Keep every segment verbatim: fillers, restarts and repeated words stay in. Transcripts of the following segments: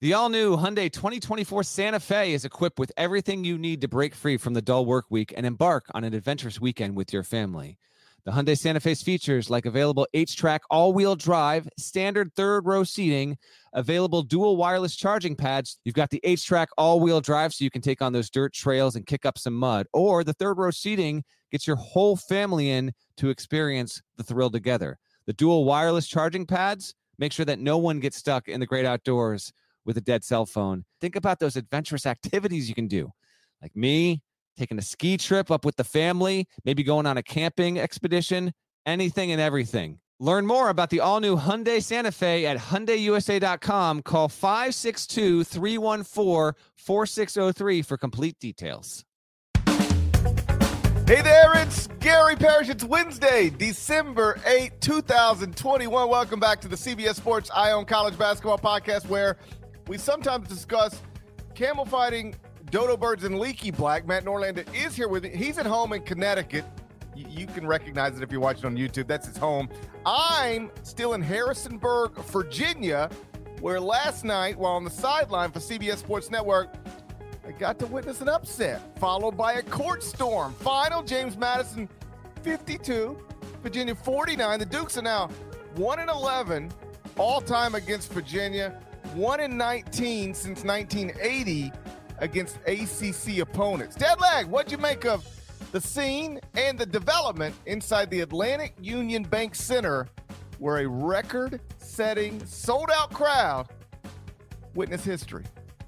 The all-new Hyundai twenty twenty-four Santa Fe is equipped with everything you need to break free from the dull work week and embark on an adventurous weekend with your family. The Hyundai Santa Fe's features like available H-Track all-wheel drive, standard third-row seating, available dual wireless charging pads. You've got the H-Track all-wheel drive so you can take on those dirt trails and kick up some mud. Or the third-row seating gets your whole family in to experience the thrill together. The dual wireless charging pads make sure that no one gets stuck in the great outdoors with a dead cell phone. Think about those adventurous activities you can do. Like me, taking a ski trip up with the family, maybe going on a camping expedition, anything and everything. Learn more about the all-new Hyundai Santa Fe at Hyundai U S A dot com. Call five six two, three one four, four six zero three for complete details. Hey there, it's Gary Parrish. It's Wednesday, December eighth, twenty twenty-one. Welcome back to the C B S Sports Eye on College Basketball podcast, where we sometimes discuss camel fighting, dodo birds, and leaky black. Matt Norlander is here with me. He's at home in Connecticut. You, you can recognize it if you're watching on YouTube. That's his home. I'm still in Harrisonburg, Virginia, where last night, while on the sideline for C B S Sports Network, I got to witness an upset, followed by a court storm. Final, James Madison fifty-two, Virginia forty-nine. The Dukes are now one and eleven all-time against Virginia, one and nineteen since nineteen eighty against A C C opponents. Deadleg, what'd you make of the scene and the development inside the Atlantic Union Bank Center, where a record-setting, sold-out crowd witnessed history?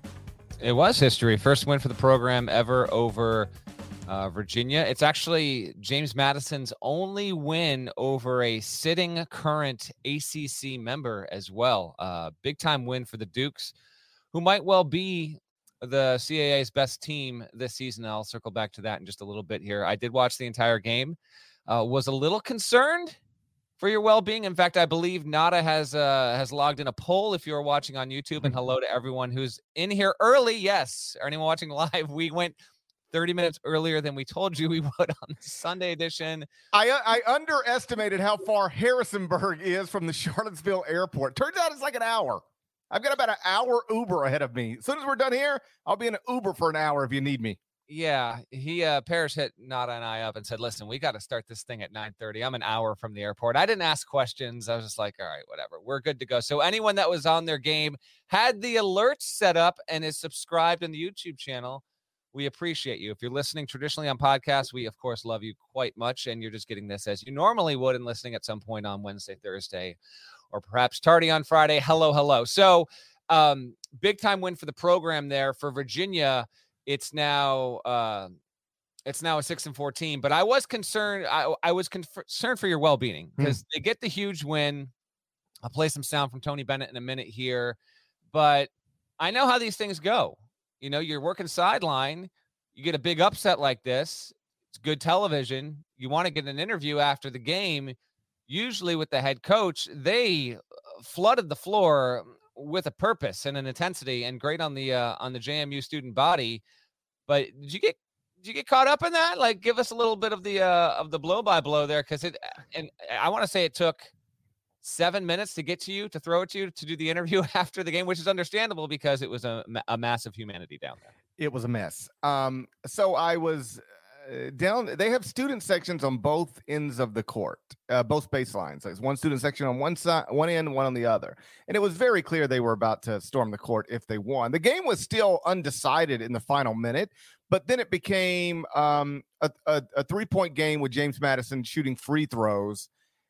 It was history. First win for the program ever over uh, Virginia. It's actually James Madison's only win over a sitting current A C C member as well. Uh, big-time win for the Dukes, who might well be the C A A's best team this season. I'll circle back to that in just a little bit here. I did watch the entire game. Uh, was a little concerned for your well-being. In fact, I believe Nada has uh, has logged in a poll if you're watching on YouTube, and hello to everyone who's in here early. Yes, or anyone watching live, we went thirty minutes earlier than we told you we would on the Sunday edition. I, I underestimated how far Harrisonburg is from the Charlottesville airport. Turns out it's like an hour. I've got about an hour Uber ahead of me. As soon as we're done here, I'll be in an Uber for an hour if you need me. Yeah, he uh Parrish hit Nada and I up and said, listen, we got to start this thing at nine thirty. I'm an hour from the airport. I didn't ask questions. I was just like, all right, whatever. We're good to go. So anyone that was on their game had the alerts set up and is subscribed in the YouTube channel, we appreciate you. If you're listening traditionally on podcasts, we, of course, love you quite much, and you're just getting this as you normally would and listening at some point on Wednesday, Thursday, or perhaps tardy on Friday. Hello, hello. So um, big-time win for the program there. For Virginia, It's now uh, it's now a six and fourteen, but I was concerned. I, I was concerned for your well-being because mm. they get the huge win. I'll play some sound from Tony Bennett in a minute here, but I know how these things go. You know, you're working sideline, you get a big upset like this. It's good television. You want to get an interview after the game. Usually with the head coach, they flooded the floor with a purpose and an intensity, and great on the uh, on the J M U student body. But did you get did you get caught up in that? Like, give us a little bit of the uh, of the blow by blow there, because it. And I want to say it took seven minutes to get to you, to throw it to you, to do the interview after the game, which is understandable because it was a, a massive humanity down there. It was a mess. Um, so I was. Uh, down, they have student sections on both ends of the court, uh, both baselines. There's one student section on one side, one end, one on the other. And it was very clear they were about to storm the court if they won. The game was still undecided in the final minute, but then it became um, a, a, a three-point game with James Madison shooting free throws,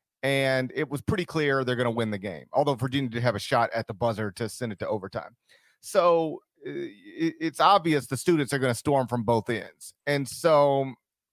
and it was pretty clear they're going to win the game, although Virginia did have a shot at the buzzer to send it to overtime. So it's obvious the students are going to storm from both ends. And so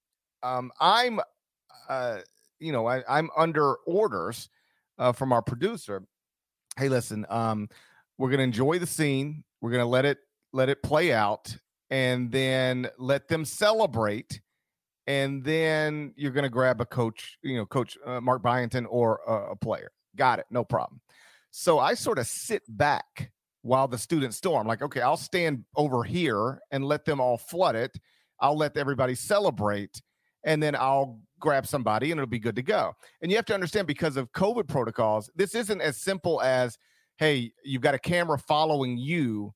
um, I'm, uh, you know, I, I'm under orders uh, from our producer. Hey, listen, um, we're going to enjoy the scene. We're going to let it, let it play out, and then let them celebrate. And then you're going to grab a coach, you know, Coach uh, Mark Byington or uh, a player. Got it. No problem. So I sort of sit back while the students storm. Like, okay, I'll stand over here and let them all flood it. I'll let everybody celebrate, and then I'll grab somebody and it'll be good to go. And you have to understand, because of COVID protocols, this isn't as simple as, hey, you've got a camera following you,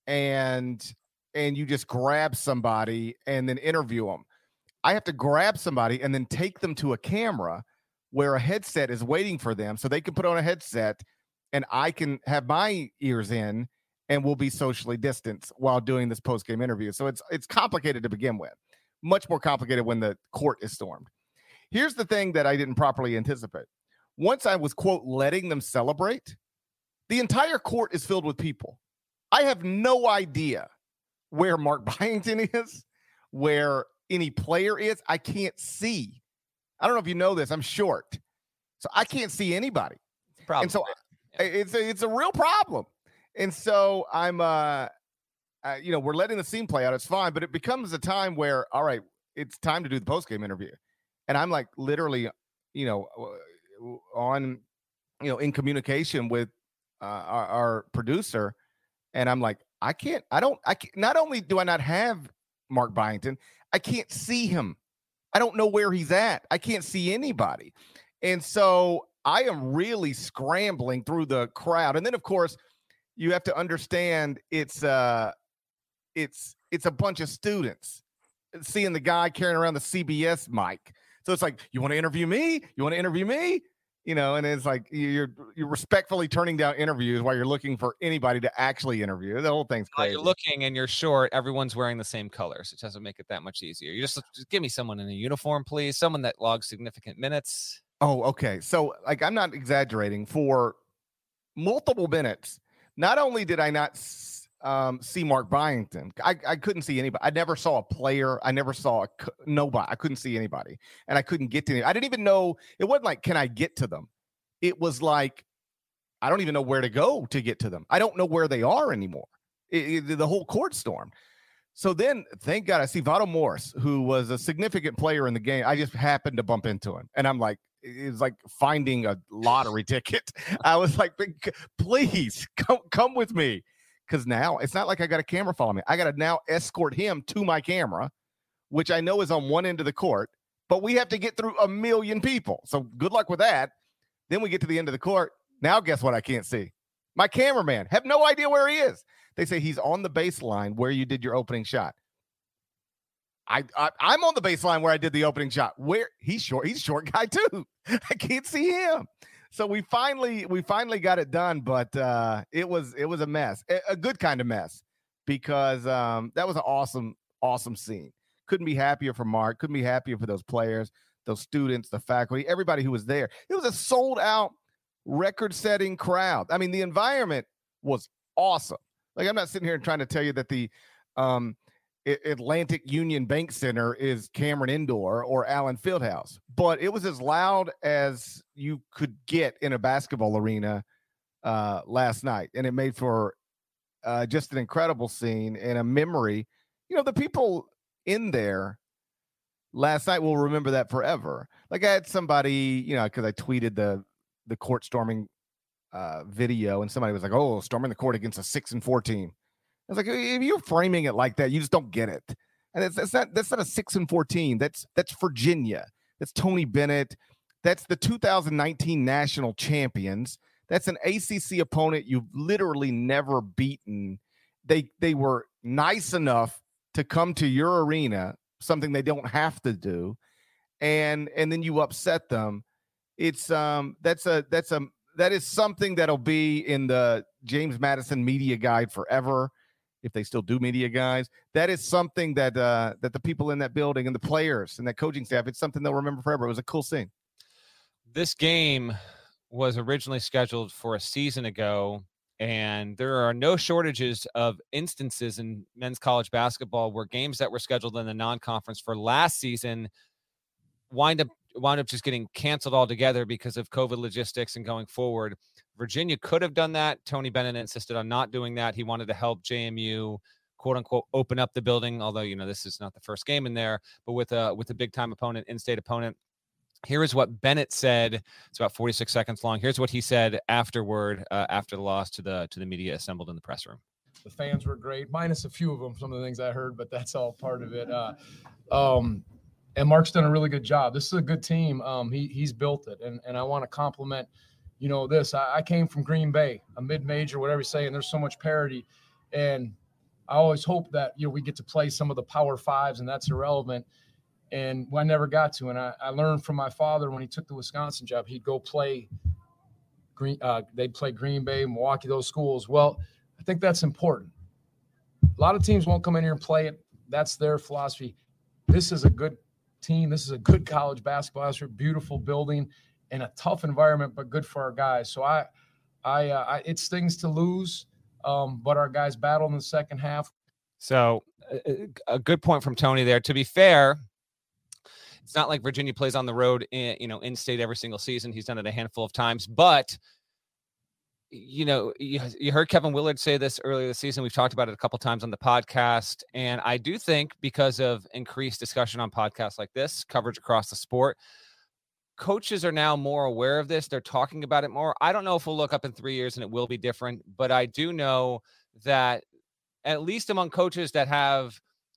and and you just grab somebody and then interview them. I have to grab somebody and then take them to a camera where a headset is waiting for them so they can put on a headset and I can have my ears in and we'll be socially distanced while doing this post-game interview. So it's it's complicated to begin with. Much more complicated when the court is stormed. Here's the thing that I didn't properly anticipate. Once I was, quote, letting them celebrate, the entire court is filled with people. I have no idea where Mark Byington is, where any player is. I can't see. I don't know if you know this. I'm short, so I can't see anybody. Problem. And so yeah. it's a, it's a real problem. And so I'm, uh, uh, you know, we're letting the scene play out. It's fine, but it becomes a time where, all right, it's time to do the post-game interview. And I'm like literally, you know, on, you know, in communication with uh, our, our producer. And I'm like, I can't, I don't, I can't, not only do I not have Mark Byington, I can't see him. I don't know where he's at. I can't see anybody. And so I am really scrambling through the crowd. And then, of course, you have to understand it's uh, it's it's a bunch of students seeing the guy carrying around the C B S mic. So it's like, you want to interview me? You want to interview me? You know, and it's like you're you're respectfully turning down interviews while you're looking for anybody to actually interview. The whole thing's crazy. While you're looking and you're short, everyone's wearing the same colors. It doesn't make it that much easier. You just, just give me someone in a uniform, please. Someone that logs significant minutes. Oh, okay. So, like, I'm not exaggerating. For multiple minutes, not only did I not um, see Mark Byington, I, I couldn't see anybody. I never saw a player. I never saw a, nobody. I couldn't see anybody. And I couldn't get to any. I didn't even know. It wasn't like, can I get to them? It was like, I don't even know where to go to get to them. I don't know where they are anymore. It, it, the whole court stormed. So then, thank God, I see Votto Morris, who was a significant player in the game. I just happened to bump into him. And I'm like, it's like finding a lottery ticket. I was like, please come, come with me. Because now it's not like I got a camera following me. I got to now escort him to my camera, which I know is on one end of the court, but we have to get through a million people. So good luck with that. Then we get to the end of the court. Now, guess what? I can't see my cameraman. Have no idea where he is. They say he's on the baseline where you did your opening shot. I, I I'm on the baseline where I did the opening shot. Where he's short, he's a short guy too. I can't see him. So we finally we finally got it done, but uh, it was it was a mess, a, a good kind of mess, because um, that was an awesome awesome scene. Couldn't be happier for Mark. Couldn't be happier for those players, those students, the faculty, everybody who was there. It was a sold out, record setting crowd. I mean, the environment was awesome. Like, I'm not sitting here trying to tell you that the um, Atlantic Union Bank Center is Cameron Indoor or Allen Fieldhouse, but it was as loud as you could get in a basketball arena uh, last night. And it made for uh, just an incredible scene and a memory. You know, the people in there last night will remember that forever. Like, I had somebody, you know, because I tweeted the, the court storming uh, video, and somebody was like, oh, storming the court against a six and four team. I was like, if you're framing it like that, you just don't get it. And it's, it's not, that's not a six and fourteen. That's, that's Virginia. That's Tony Bennett. That's the two thousand nineteen national champions. That's an A C C opponent you've literally never beaten. They, they were nice enough to come to your arena, something they don't have to do. And, and then you upset them. It's, um, that's a, that's a, that is something that'll be in the James Madison media guide forever. If they still do media guys, that is something that uh, that the people in that building and the players and that coaching staff, it's something they'll remember forever. It was a cool scene. This game was originally scheduled for a season ago, and there are no shortages of instances in men's college basketball where games that were scheduled in the non-conference for last season wind up wound up just getting canceled altogether because of COVID logistics and going forward. Virginia could have done that. Tony Bennett insisted on not doing that. He wanted to help J M U, quote unquote, open up the building. Although, you know, this is not the first game in there, but with a, with a big time opponent, in-state opponent. Here is what Bennett said. It's about forty-six seconds long. Here's what he said afterward, uh, after the loss to the, to the media assembled in the press room. The fans were great, minus a few of them, some of the things I heard, but that's all part of it. Uh, um, And Mark's done a really good job. This is a good team. Um, he he's built it, and and I want to compliment, you know, this. I, I came from Green Bay, a mid-major, whatever you say, and there's so much parity. And I always hope that, you know, we get to play some of the Power Fives, and that's irrelevant. And I never got to. And I, I learned from my father when he took the Wisconsin job, he'd go play Green. Uh, they'd play Green Bay, Milwaukee, those schools. Well, I think that's important. A lot of teams won't come in here and play it. That's their philosophy. This is a good team. This is a good college basketball. It's a beautiful building and a tough environment, but good for our guys. So I, I, uh, I it stings to lose, um, but our guys battled in the second half. So a, a good point from Tony there. To be fair, it's not like Virginia plays on the road, in, you know, in state every single season. He's done it a handful of times, but you know, you, you heard Kevin Willard say this earlier this season. We've talked about it a couple times on the podcast. And I do think because of increased discussion on podcasts like this, coverage across the sport, coaches are now more aware of this. They're talking about it more. I don't know if we'll look up in three years and it will be different, but I do know that at least among coaches that have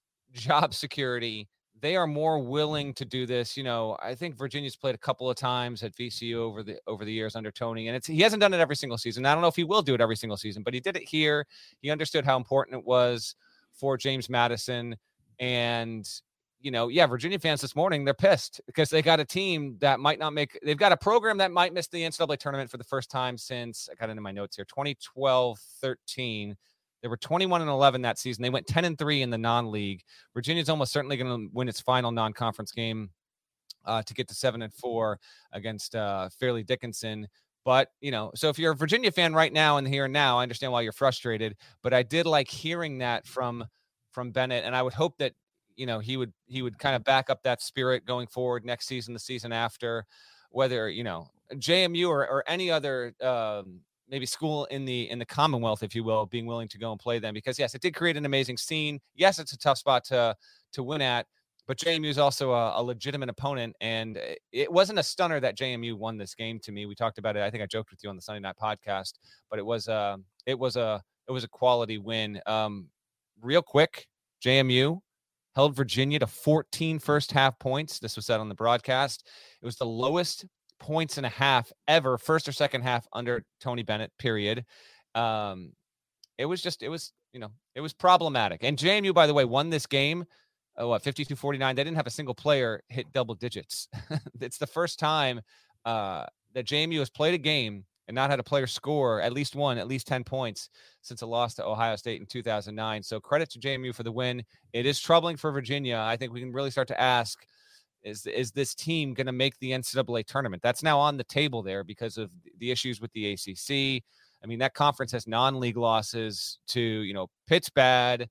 job security, they are more willing to do this. You know, I think Virginia's played a couple of times at V C U over the over the years under Tony, and it's he hasn't done it every single season. I don't know if he will do it every single season, but he did it here. He understood how important it was for James Madison. And, you know, yeah, Virginia fans this morning, they're pissed because they got a team that might not make – they've got a program that might miss the N C double A tournament for the first time since – I got it in my notes here, twenty twelve thirteen. They were twenty-one and eleven that season. They went ten and three in the non-league. Virginia's almost certainly going to win its final non-conference game uh, to get to seven and four against uh, Fairleigh Dickinson. But, you know, so if you're a Virginia fan right now and here and now, I understand why you're frustrated. But I did like hearing that from from Bennett, and I would hope that, you know, he would he would kind of back up that spirit going forward next season, the season after, whether, you know, J M U or, or any other um, maybe school in the in the Commonwealth, if you will, being willing to go and play them. Because, yes, it did create an amazing scene. Yes, it's a tough spot to to win at, but J M U is also a, a legitimate opponent, and it wasn't a stunner that J M U won this game to me. We talked about it. I think I joked with you on the Sunday night podcast, but it was a it was a it was a quality win. Um, real quick, J M U held Virginia to fourteen first half points. This was said on the broadcast. It was the lowest points and a half ever, first or second half under Tony Bennett, period. Um, it was just, it was, you know, it was problematic. And J M U, by the way, won this game, uh, what, fifty-two forty-nine. They didn't have a single player hit double digits. It's the first time uh, that J M U has played a game and not had a player score at least one, at least ten points since a loss to Ohio State in two thousand nine. So credit to J M U for the win. It is troubling for Virginia. I think we can really start to ask, is, is this team going to make the N C double A tournament? That's now on the table there because of the issues with the A C C. I mean, that conference has non-league losses to, you know, Pitt's bad.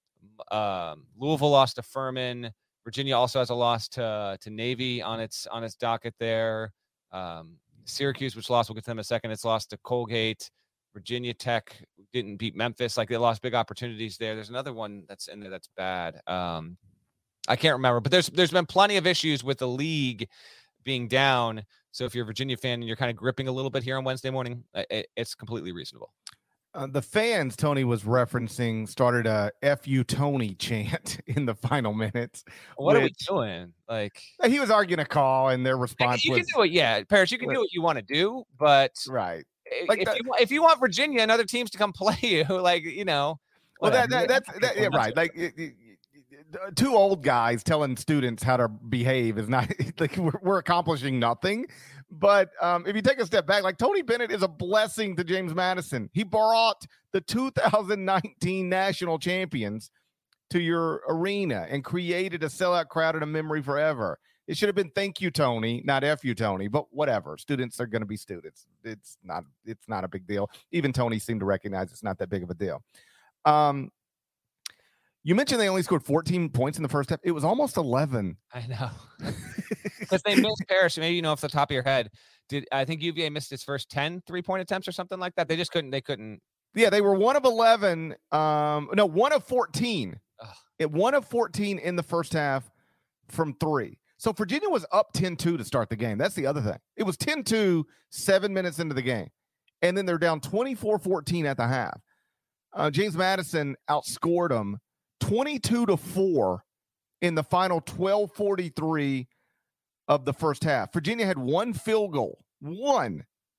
Um, Louisville lost to Furman. Virginia also has a loss to, to Navy on its, on its docket there. Um, Syracuse, which lost, we'll get to them in a second. It's lost to Colgate. Virginia Tech didn't beat Memphis. Like, they lost big opportunities there. There's another one that's in there that's bad. Um, I can't remember, but there's there's been plenty of issues with the league being down. So if you're a Virginia fan and you're kind of gripping a little bit here on Wednesday morning, it, it's completely reasonable. Uh, the fans Tony was referencing started a F you Tony chant in the final minutes. What which, are we doing? Like, he was arguing a call, and their response you was, can do it, yeah, Parrish, you can do what you want to do, but right. Like if, that, you, if you want Virginia and other teams to come play you, like, you know, well, that, that that's that, yeah, right. Like, it, it, two old guys telling students how to behave is not like we're, we're accomplishing nothing. But um, if you take a step back, like, Tony Bennett is a blessing to James Madison. He brought the two thousand nineteen national champions to your arena and created a sellout crowd and a memory forever. It should have been thank you, Tony, not F you, Tony, but whatever. Students are going to be students. It's not, it's not a big deal. Even Tony seemed to recognize it's not that big of a deal. Um, You mentioned they only scored fourteen points in the first half. It was almost eleven. I know. Because they missed Parrish. Maybe you know off the top of your head. Did I think U V A missed its first ten three-point attempts or something like that? They just couldn't. They couldn't. Yeah, they were one of eleven. Um, no, one of fourteen. Ugh. It one of fourteen in the first half from three. So Virginia was up ten two to start the game. That's the other thing. It was ten two, seven minutes into the game. And then they're down twenty-four fourteen at the half. Uh, James Madison outscored them twenty-two to four in the final twelve forty-three of the first half. Virginia had one field goal, one,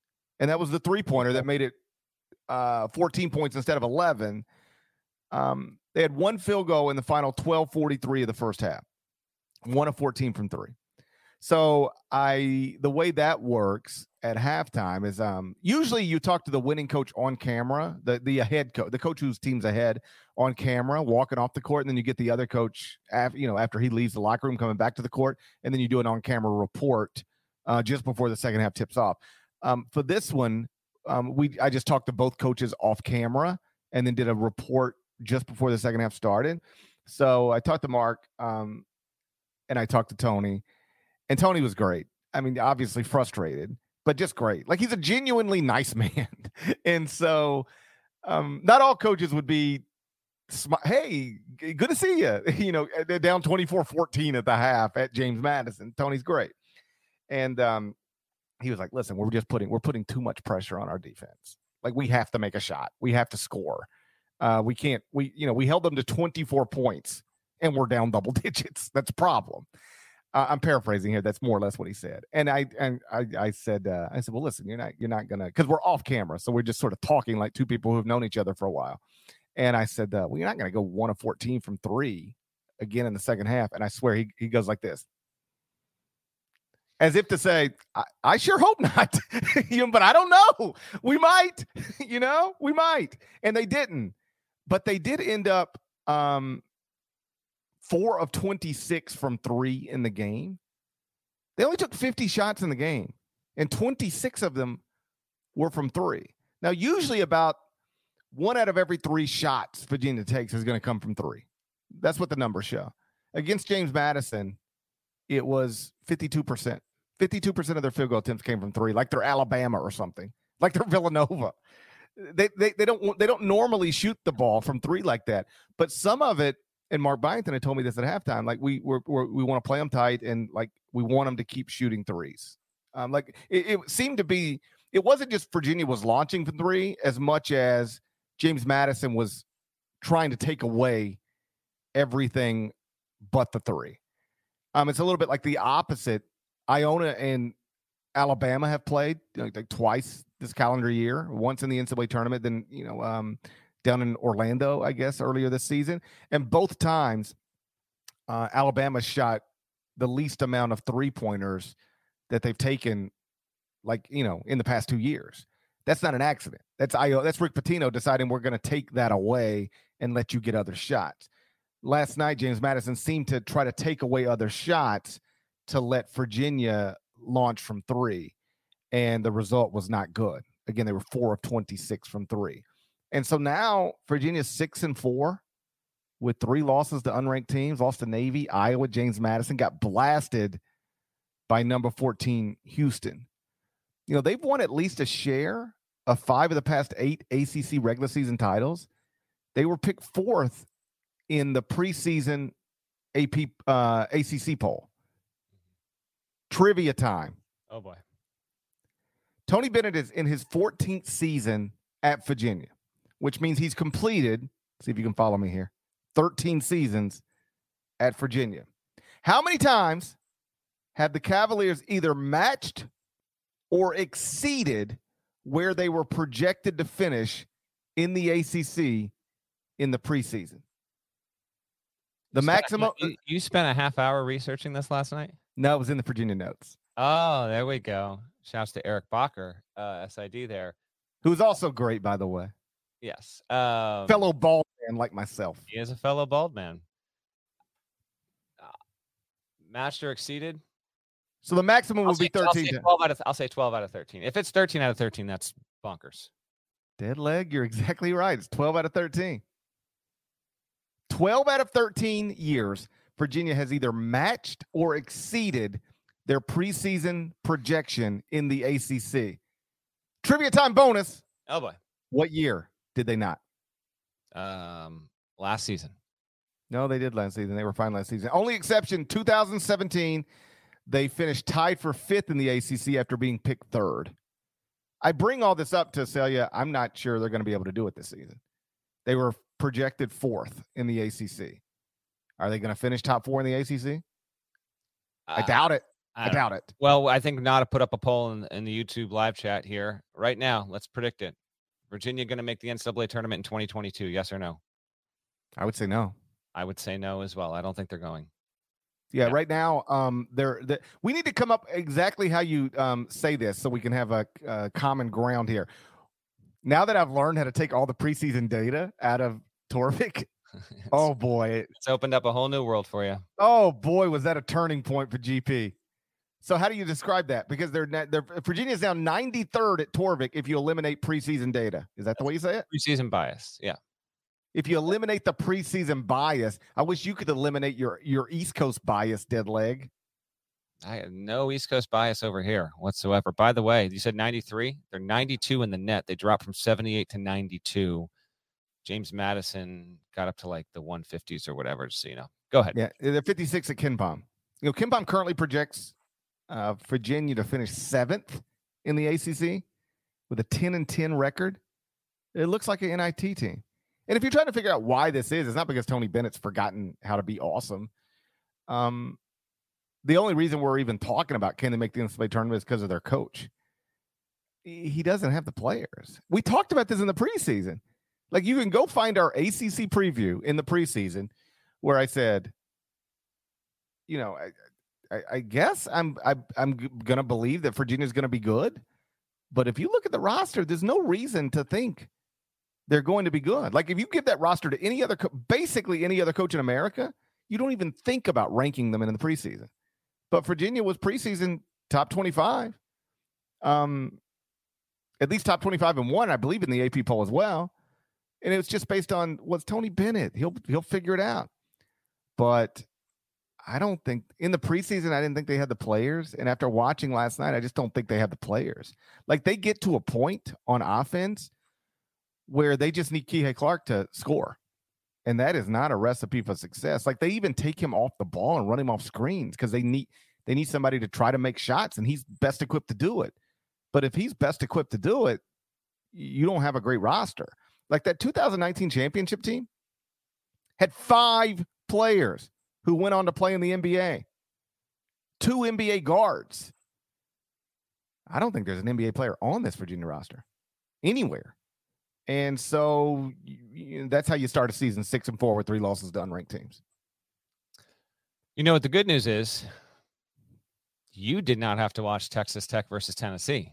and that was the three-pointer that made it uh, fourteen points instead of eleven. Um, they had one field goal in the final twelve forty-three of the first half, one of fourteen from three. So I, the way that works at halftime is um, usually you talk to the winning coach on camera, the the head coach, the coach whose team's ahead on camera, walking off the court, and then you get the other coach after you know after he leaves the locker room, coming back to the court, and then you do an on camera report uh, just before the second half tips off. Um, for this one, um, we I just talked to both coaches off camera, and then did a report just before the second half started. So I talked to Mark, um, and I talked to Tony. And Tony was great. I mean, obviously frustrated, but just great. Like, he's a genuinely nice man. And so um, not all coaches would be, sm- hey, good to see you. You know, they're down twenty-four fourteen at the half at James Madison. Tony's great. And um, he was like, listen, we're just putting, we're putting too much pressure on our defense. Like, we have to make a shot. We have to score. Uh, we can't, we, you know, we held them to twenty-four points and we're down double digits. That's a problem. Uh, I'm paraphrasing here. That's more or less what he said. And I and I, I said, uh, I said, well, listen, you're not you're not gonna, because we're off camera, so we're just sort of talking like two people who've known each other for a while. And I said, uh, well, you're not gonna go one of fourteen from three again in the second half. And I swear he he goes like this, as if to say, I, I sure hope not, you know, but I don't know. We might, you know, we might. And they didn't, but they did end up. Um, Four of twenty-six from three in the game. They only took fifty shots in the game, and twenty-six of them were from three. Now, usually about one out of every three shots Virginia takes is going to come from three. That's what the numbers show. Against James Madison, it was fifty-two percent. fifty-two percent of their field goal attempts came from three, like they're Alabama or something, like they're Villanova. They, they, they, don't, they don't normally shoot the ball from three like that, but some of it, and Mark Byington had told me this at halftime. Like, we we're, we're, we want to play them tight, and like we want them to keep shooting threes. Um, like it, it seemed to be, it wasn't just Virginia was launching from three as much as James Madison was trying to take away everything but the three. Um, it's a little bit like the opposite. Iona and Alabama have played like, like twice this calendar year. Once in the N C double A tournament, then you know. Um, down in Orlando, I guess, earlier this season. And both times, uh, Alabama shot the least amount of three-pointers that they've taken, like, you know, in the past two years. That's not an accident. That's I O. That's Rick Pitino deciding we're going to take that away and let you get other shots. Last night, James Madison seemed to try to take away other shots to let Virginia launch from three, and the result was not good. Again, they were four of twenty-six from three. And so now Virginia's six and four with three losses to unranked teams, lost to Navy, Iowa, James Madison, got blasted by number fourteen, Houston. You know, they've won at least a share of five of the past eight A C C regular season titles. They were picked fourth in the preseason A P uh, A C C poll. Trivia time. Oh, boy. Tony Bennett is in his fourteenth season at Virginia, which means he's completed, see if you can follow me here, thirteen seasons at Virginia. How many times have the Cavaliers either matched or exceeded where they were projected to finish in the A C C in the preseason? The you maximum. Spent, you, you spent a half hour researching this last night? No, it was in the Virginia notes. Oh, there we go. Shouts to Eric Bacher, uh, S I D there. Who's also great, by the way. Yes. Um, fellow bald man like myself. He is a fellow bald man. Uh, matched or exceeded? So the maximum I'll will say, be thirteen. I'll say, twelve out of, I'll say twelve out of thirteen. If it's thirteen out of thirteen, that's bonkers. Dead leg, you're exactly right. It's twelve out of thirteen. twelve out of thirteen years, Virginia has either matched or exceeded their preseason projection in the A C C. Trivia time bonus. Oh, boy. What year did they not? Um, last season. No, they did last season. They were fine last season. Only exception, two thousand seventeen, they finished tied for fifth in the A C C after being picked third. I bring all this up to tell you I'm not sure they're going to be able to do it this season. They were projected fourth in the A C C. Are they going to finish top four in the A C C? Uh, I doubt it. I, I doubt know. it. Well, I think Nada put up a poll in, in the YouTube live chat here right now. Let's predict it. Virginia going to make the N C double A tournament in twenty twenty-two? Yes or no? I would say no. I would say no as well. I don't think they're going. Yeah, Yeah. right now, um, they're, they're we need to come up exactly how you um say this so we can have a, a common ground here. Now that I've learned how to take all the preseason data out of Torvik, oh boy, It's opened up a whole new world for you. oh boy, was that a turning point for G P. So how do you describe that? Because they're they're Virginia's now ninety-third at Torvik if you eliminate preseason data. Is that the way you say it? Preseason bias. Yeah. If you eliminate the preseason bias, I wish you could eliminate your your East Coast bias, dead leg. I have no East Coast bias over here whatsoever. By the way, you said ninety-three. They're ninety-two in the net. They dropped from seventy-eight to ninety-two. James Madison got up to like the one fifties or whatever. So, you know, go ahead. Yeah, they're fifty-six at KenPom. You know, KenPom currently projects uh, Virginia to finish seventh in the A C C with a ten and ten record. It looks like an N I T team. And if you're trying to figure out why this is, it's not because Tony Bennett's forgotten how to be awesome. Um, the only reason we're even talking about can they make the N C double A tournament is because of their coach. He doesn't have the players. We talked about this in the preseason. Like, you can go find our A C C preview in the preseason where I said, you know, I, I, I guess I'm I, I'm going to believe that Virginia's going to be good. But if you look at the roster, there's no reason to think they're going to be good. Like, if you give that roster to any other, co- basically any other coach in America, you don't even think about ranking them in the preseason. But Virginia was preseason top twenty-five, um, at least top twenty-five and one, I believe, in the A P poll as well. And it was just based on what's Tony Bennett. He'll he'll figure it out. But I don't think in the preseason, I didn't think they had the players. And after watching last night, I just don't think they have the players. Like, they get to a point on offense where they just need Kihei Clark to score. And that is not a recipe for success. Like, they even take him off the ball and run him off screens because they need they need somebody to try to make shots, and he's best equipped to do it. But if he's best equipped to do it, you don't have a great roster. Like, that two thousand nineteen championship team had five players who went on to play in the N B A. Two N B A guards. I don't think there's an N B A player on this Virginia roster anywhere. And so you, that's how you start a season six and four with three losses to unranked teams. You know what the good news is? You did not have to watch Texas Tech versus Tennessee.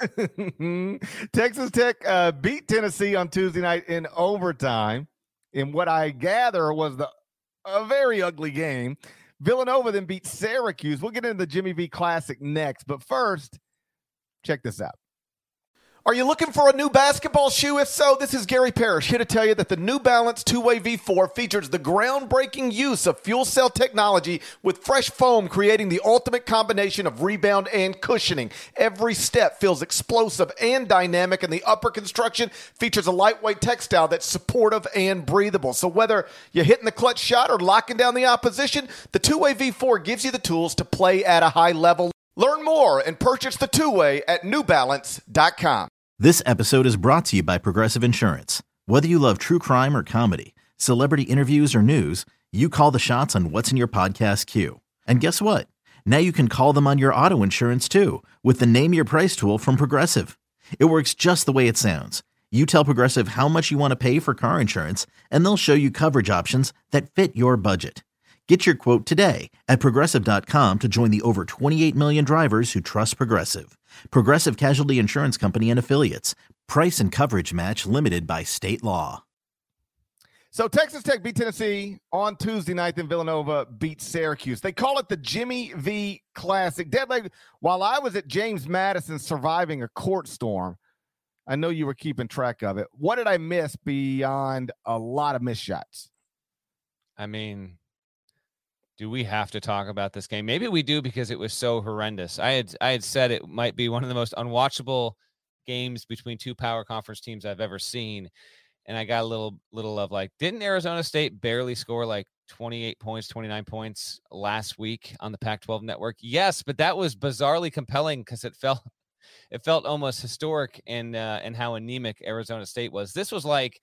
Texas Tech uh, beat Tennessee on Tuesday night in overtime in what I gather was the a very ugly game. Villanova then beat Syracuse. We'll get into the Jimmy V Classic next. But first, check this out. Are you looking for a new basketball shoe? If so, this is Gary Parrish here to tell you that the New Balance two-way V four features the groundbreaking use of fuel cell technology with fresh foam, creating the ultimate combination of rebound and cushioning. Every step feels explosive and dynamic, and the upper construction features a lightweight textile that's supportive and breathable. So whether you're hitting the clutch shot or locking down the opposition, the two-way V four gives you the tools to play at a high level. Learn more and purchase the two-way at new balance dot com. This episode is brought to you by Progressive Insurance. Whether you love true crime or comedy, celebrity interviews or news, you call the shots on what's in your podcast queue. And guess what? Now you can call them on your auto insurance too with the Name Your Price tool from Progressive. It works just the way it sounds. You tell Progressive how much you want to pay for car insurance, and they'll show you coverage options that fit your budget. Get your quote today at Progressive dot com to join the over twenty-eight million drivers who trust Progressive. Progressive Casualty Insurance Company and Affiliates. Price and coverage match limited by state law. So Texas Tech beat Tennessee on Tuesday night, then Villanova beat Syracuse. They call it the Jimmy V Classic. Deadleg, while I was at James Madison surviving a court storm, I know you were keeping track of it. What did I miss beyond a lot of missed shots? I mean, do we have to talk about this game? Maybe we do because it was so horrendous. I had I had said it might be one of the most unwatchable games between two power conference teams I've ever seen. And I got a little little of like, didn't Arizona State barely score like twenty-eight points, twenty-nine points last week on the Pac twelve network? Yes, but that was bizarrely compelling because it felt it felt almost historic in uh, in how anemic Arizona State was. This was like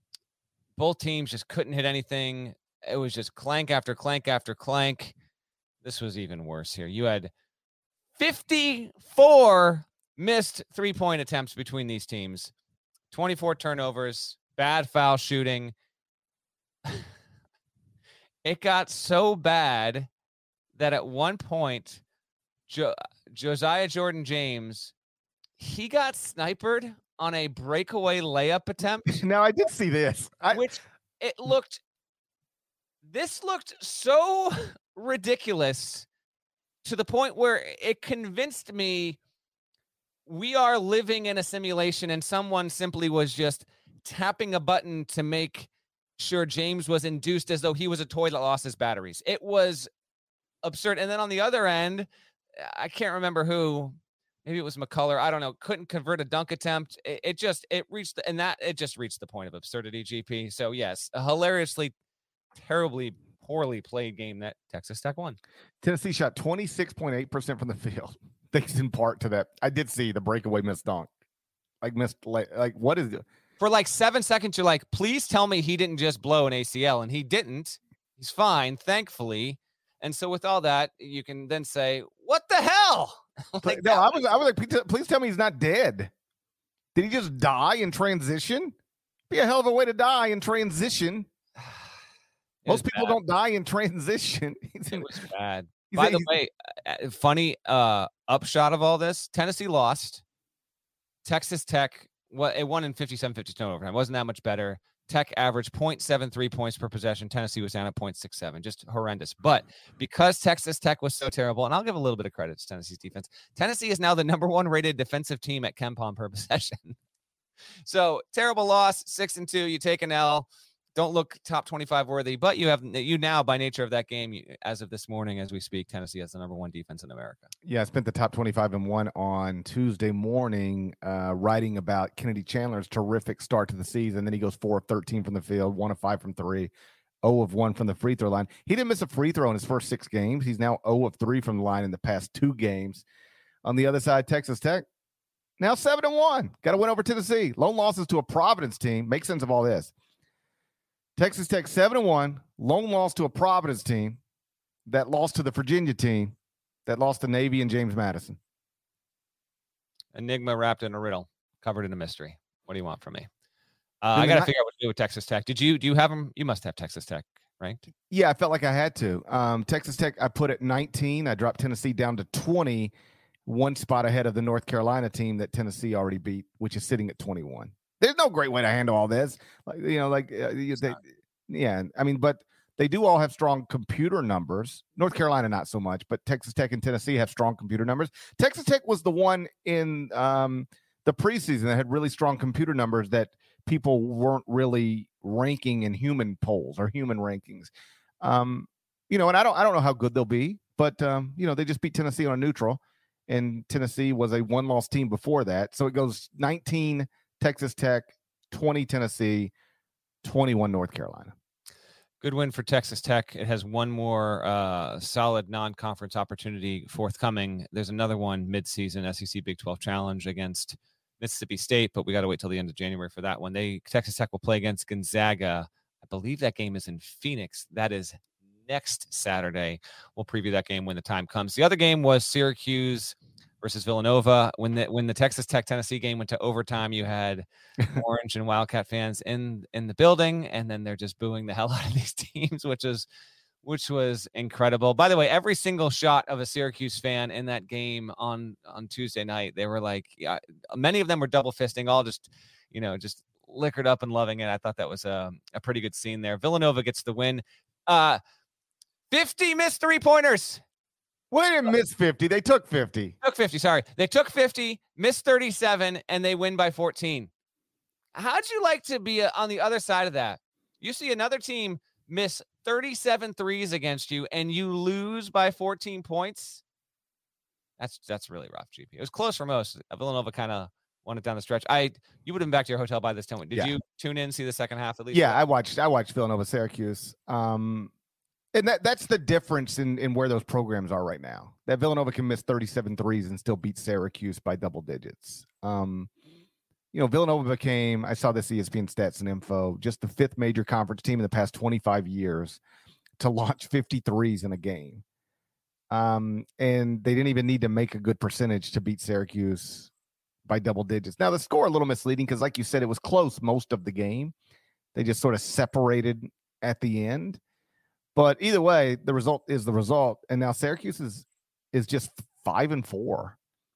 both teams just couldn't hit anything. It was just clank after clank after clank. this was even worse here. You had fifty-four missed three-point attempts between these teams, twenty-four turnovers, bad foul shooting. It got so bad that at one point, jo- Josiah Jordan-James, he got snipered on a breakaway layup attempt. Now, I did see this. I, which it looked, this looked so ridiculous to the point where it convinced me we are living in a simulation and someone simply was just tapping a button to make sure James was induced as though he was a toy that lost his batteries. It was absurd. And then on the other end, I can't remember who, maybe it was McCullough. I don't know. Couldn't convert a dunk attempt. It, it just, it reached, the, and that, it just reached the point of absurdity, G P. So yes, a hilariously, terribly, poorly played game that Texas Tech won. Tennessee shot twenty-six point eight percent from the field, thanks in part to that. I did see the breakaway missed dunk. Like missed, like, like what is it? For like seven seconds, you're like, please tell me he didn't just blow an A C L, and he didn't. He's fine, thankfully. And so with all that, you can then say, what the hell? like, no, I was, I was like, please, please tell me he's not dead. Did he just die in transition? Be a hell of a way to die in transition. Most people bad. don't die in transition. It was bad. He's By a- the way, uh, funny uh, upshot of all this, Tennessee lost. Texas Tech, well, it won in fifty-seven fifty-two overtime. It wasn't that much better. Tech averaged point seven three points per possession. Tennessee was down at point six seven, just horrendous. But because Texas Tech was so terrible, and I'll give a little bit of credit to Tennessee's defense, Tennessee is now the number one rated defensive team at KenPom per possession. So terrible loss, six and two. You take an L. Don't look top twenty-five worthy, but you have you now by nature of that game, you, as of this morning, as we speak, Tennessee has the number one defense in America. Yeah, I spent the top twenty-five and one on Tuesday morning uh, writing about Kennedy Chandler's terrific start to the season. Then he goes four of thirteen from the field, one of five from three, zero of one from the free throw line. He didn't miss a free throw in his first six games. He's now zero of three from the line in the past two games. On the other side, Texas Tech, now seven and one. Got to win over Tennessee. Lone losses to a Providence team. Make sense of all this. Texas Tech seven and one, lone loss to a Providence team that lost to the Virginia team that lost to Navy and James Madison. Enigma wrapped in a riddle, covered in a mystery. What do you want from me? Uh, I got to figure out what to do with Texas Tech. Did you, do you have them? You must have Texas Tech, right? Yeah, I felt like I had to. Um, Texas Tech, I put at nineteen. I dropped Tennessee down to twenty, one spot ahead of the North Carolina team that Tennessee already beat, which is sitting at twenty-one. There's no great way to handle all this. Like, you know, like, uh, they, yeah, I mean, but they do all have strong computer numbers. North Carolina, not so much, but Texas Tech and Tennessee have strong computer numbers. Texas Tech was the one in um, the preseason that had really strong computer numbers that people weren't really ranking in human polls or human rankings. Um, you know, and I don't, I don't know how good they'll be, but um, you know, they just beat Tennessee on a neutral, and Tennessee was a one-loss team before that. So it goes nineteen Texas Tech, twenty Tennessee, twenty-one North Carolina. Good win for Texas Tech. It has one more uh, solid non-conference opportunity forthcoming. There's another one mid-season, S E C Big twelve Challenge against Mississippi State, but we got to wait till the end of January for that one. They Texas Tech will play against Gonzaga. I believe that game is in Phoenix. That is next Saturday. We'll preview that game when the time comes. The other game was Syracuse versus Villanova. When the when the Texas Tech Tennessee game went to overtime, you had Orange and Wildcat fans in in the building, and then they're just booing the hell out of these teams, which is which was incredible. By the way, every single shot of a Syracuse fan in that game on on Tuesday night, they were like, yeah, many of them were double fisting, all just you know just liquored up and loving it. I thought that was a a pretty good scene there. Villanova gets the win. Uh, fifty missed three pointers. Well, they didn't miss fifty. They took fifty. Took fifty, sorry. They took fifty, missed thirty-seven, and they win by fourteen. How'd you like to be uh, on the other side of that? You see another team miss thirty-seven threes against you, and you lose by fourteen points? That's that's really rough, G P. It was close for most. Villanova kind of won it down the stretch. I You would have been back to your hotel by this time. Did Yeah. you tune in, see the second half at least? Yeah, I watched I watched Villanova Syracuse. Um, and that that's the difference in, in where those programs are right now. That Villanova can miss thirty-seven threes and still beat Syracuse by double digits. Um, you know, Villanova became, I saw this E S P N Stats and Info, just the fifth major conference team in the past twenty-five years to launch fifty threes in a game. Um, and they didn't even need to make a good percentage to beat Syracuse by double digits. Now, the score a little misleading because, like you said, it was close most of the game. They just sort of separated at the end. But either way, the result is the result. And now Syracuse is is just five and four.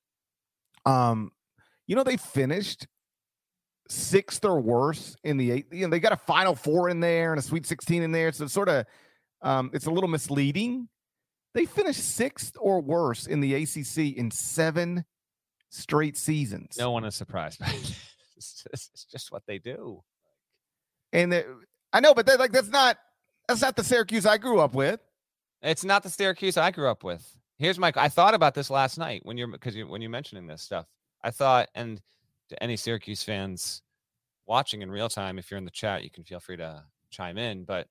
Um, you know, they finished sixth or worse in the eighth. You know, they got a Final Four in there and a Sweet sixteen in there. So it's sort of um, it's a little misleading. They finished sixth or worse in the A C C in seven straight seasons. No one is surprised by it. It's just, it's just what they do. And I know, but like that's not that's not the Syracuse I grew up with. It's not the Syracuse I grew up with. Here's my. I thought about this last night when you're because you when you're mentioning this stuff. I thought, and to any Syracuse fans watching in real time, if you're in the chat, you can feel free to chime in. But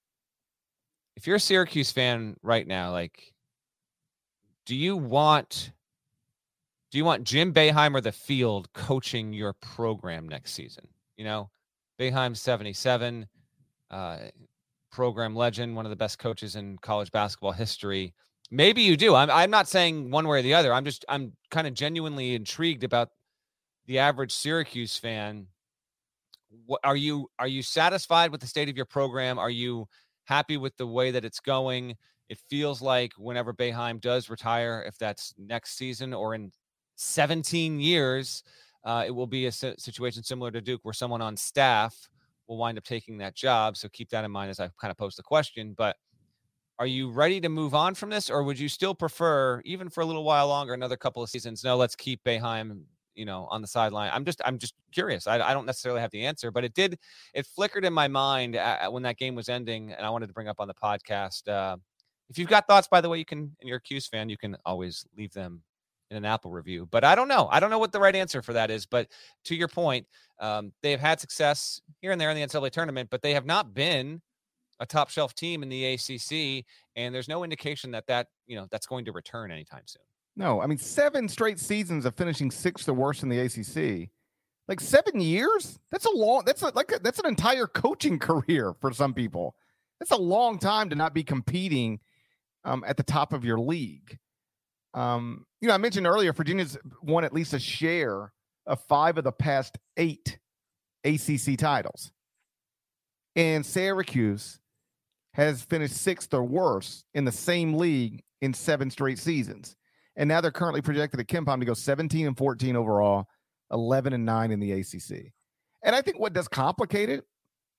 if you're a Syracuse fan right now, like, do you want do you want Jim Boeheim or the field coaching your program next season? You know, Boeheim's seventy-seven, uh, program legend, one of the best coaches in college basketball history. Maybe you do. I'm I'm not saying one way or the other. I'm just I'm kind of genuinely intrigued about the average Syracuse fan. What are you are you satisfied with the state of your program? Are you happy with the way that it's going? It feels like whenever Boeheim does retire, if that's next season or in seventeen years, uh, it will be a situation similar to Duke where someone on staff will wind up taking that job. So keep that in mind as I kind of pose the question. But are you ready to move on from this, or would you still prefer, even for a little while longer, another couple of seasons? No, let's keep Boeheim, you know, on the sideline. I'm just, I'm just curious. I, I don't necessarily have the answer, but it did, it flickered in my mind at, when that game was ending, and I wanted to bring up on the podcast. Uh, if you've got thoughts, by the way, you can, and you're a Cuse fan, you can always leave them in an Apple review. But I don't know. I don't know what the right answer for that is. But to your point, um, they have had success here and there in the N C double A tournament, but they have not been a top shelf team in the A C C, and there's no indication that that, you know, that's going to return anytime soon. No, I mean, seven straight seasons of finishing sixth or worse in the A C C, like seven years. That's a long. That's a, like a, that's an entire coaching career for some people. That's a long time to not be competing um, at the top of your league. Um, you know, I mentioned earlier, Virginia's won at least a share of five of the past eight A C C titles, and Syracuse has finished sixth or worse in the same league in seven straight seasons. And now they're currently projected at KenPom to go seventeen and fourteen overall, eleven and nine in the A C C. And I think what does complicate it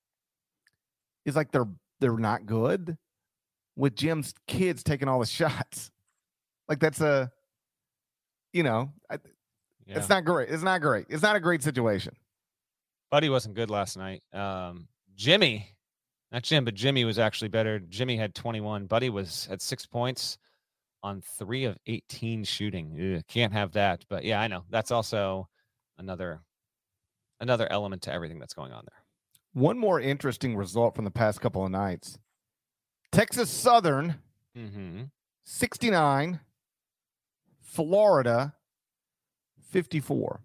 is like they're they're not good with Jim's kids taking all the shots. Like that's a, you know, I, yeah. It's not great. It's not great. It's not a great situation. Buddy wasn't good last night. Um, Jimmy, not Jim, but Jimmy was actually better. Jimmy had twenty-one. Buddy was at six points on three of eighteen shooting. Ugh, can't have that. But yeah, I know that's also another another element to everything that's going on there. One more interesting result from the past couple of nights. Texas Southern, mm-hmm. sixty-nine. Florida, fifty-four.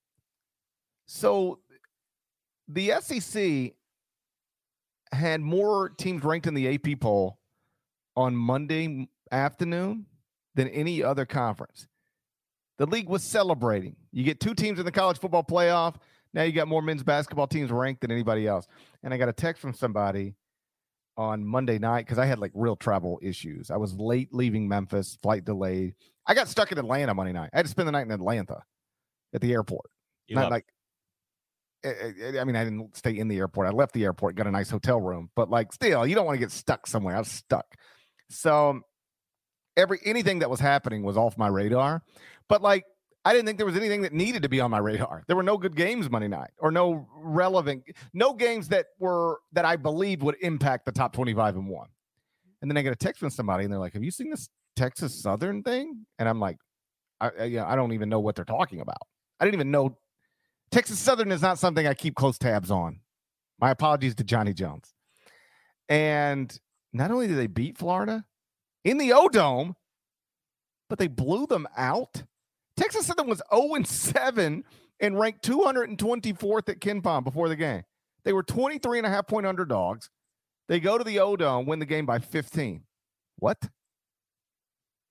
So the S E C had more teams ranked in the A P poll on Monday afternoon than any other conference. The league was celebrating. You get two teams in the college football playoff. Now you got more men's basketball teams ranked than anybody else. And I got a text from somebody on Monday night because I had like real travel issues. I was late leaving Memphis, flight delayed. I got stuck in Atlanta Monday night. I had to spend the night in Atlanta at the airport. You Not like, I, I mean, I didn't stay in the airport. I left the airport, got a nice hotel room, but like still, you don't want to get stuck somewhere. I was stuck. So every anything that was happening was off my radar. But like, I didn't think there was anything that needed to be on my radar. There were no good games Monday night, or no relevant, no games that were that I believed would impact the top twenty-five and one. And then I get a text from somebody, and they're like, "Have you seen this Texas Southern thing?" And I'm like, "I, I, you know, I don't even know what they're talking about. I didn't even know Texas Southern is not something I keep close tabs on." My apologies to Johnny Jones. And not only did they beat Florida in the O-Dome, but they blew them out. Texas Southern was oh and seven and ranked two hundred twenty-fourth at KenPom before the game. They were twenty-three and a half point underdogs. They go to the O-Dome, win the game by fifteen. What?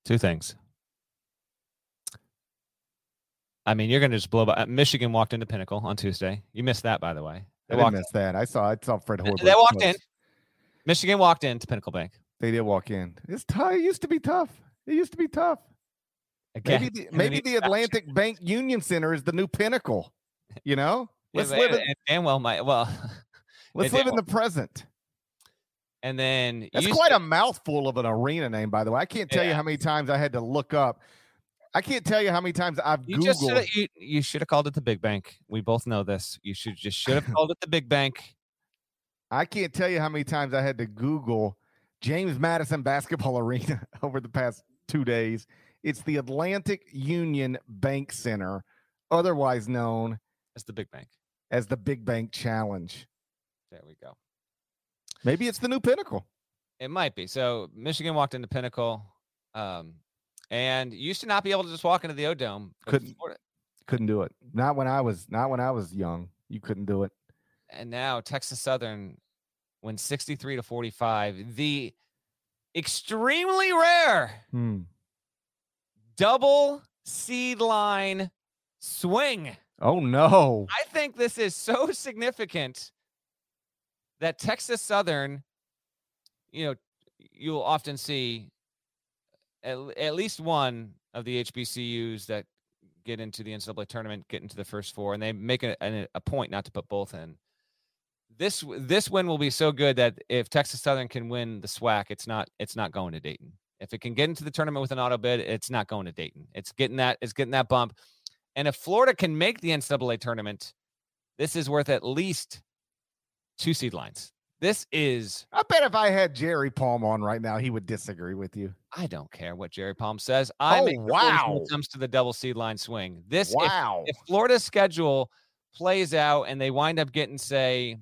Two things. I mean, you're going to just blow by. Michigan walked into Pinnacle on Tuesday. You missed that, by the way. They I didn't miss in. that. I saw I saw Fred Hoiberg. They walked in. Michigan walked into Pinnacle Bank. They did walk in. It's tough. It used to be tough. It used to be tough. Again, maybe the, maybe the Atlantic Bank Union Center is the new Pinnacle. You know, let's yeah, live. And, and well, my well, let's live in the present. And then that's quite to, a mouthful of an arena name, by the way. I can't tell yeah. you how many times I had to look up. I can't tell you how many times I've you Googled. Just you, you should have called it the Big Bank. We both know this. You should just should have called it the Big Bank. I can't tell you how many times I had to Google James Madison Basketball Arena over the past two days. It's the Atlantic Union Bank Center, otherwise known as the Big Bank. As the Big Bank Challenge. There we go. Maybe it's the new Pinnacle. It might be. So Michigan walked into Pinnacle. Um, And you used to not be able to just walk into the O-Dome. Couldn't, couldn't do it. Not when I was not when I was young. You couldn't do it. And now Texas Southern wins sixty-three to forty-five. The extremely rare hmm. double seed line swing. Oh, no. I think this is so significant that Texas Southern, you know, you'll often see At, at least one of the H B C Us that get into the N C double A tournament, get into the first four, and they make a, a, a point not to put both in. This this win will be so good that if Texas Southern can win the SWAC, it's not it's not going to Dayton. If it can get into the tournament with an auto bid, it's not going to Dayton. It's getting that it's getting that bump. And if Florida can make the N C double A tournament, this is worth at least two seed lines. This is. I bet if I had Jerry Palm on right now, he would disagree with you. I don't care what Jerry Palm says. I oh, make wow. when it comes to the double seed line swing. This, wow. If, if Florida's schedule plays out and they wind up getting, say,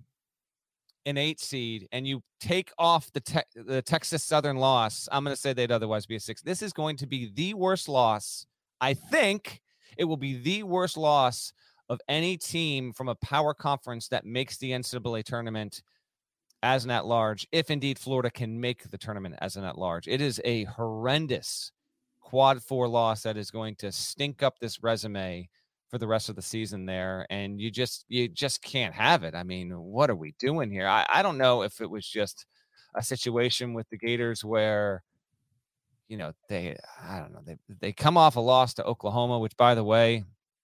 an eight seed, and you take off the te- the Texas Southern loss, I'm going to say they'd otherwise be a six. This is going to be the worst loss. I think it will be the worst loss of any team from a power conference that makes the N C double A tournament as an at-large, if indeed Florida can make the tournament as an at-large. It is a horrendous quad four loss that is going to stink up this resume for the rest of the season there, and you just you just can't have it. I mean, what are we doing here? I, I don't know if it was just a situation with the Gators where, you know, they, I don't know, they, they come off a loss to Oklahoma, which, by the way,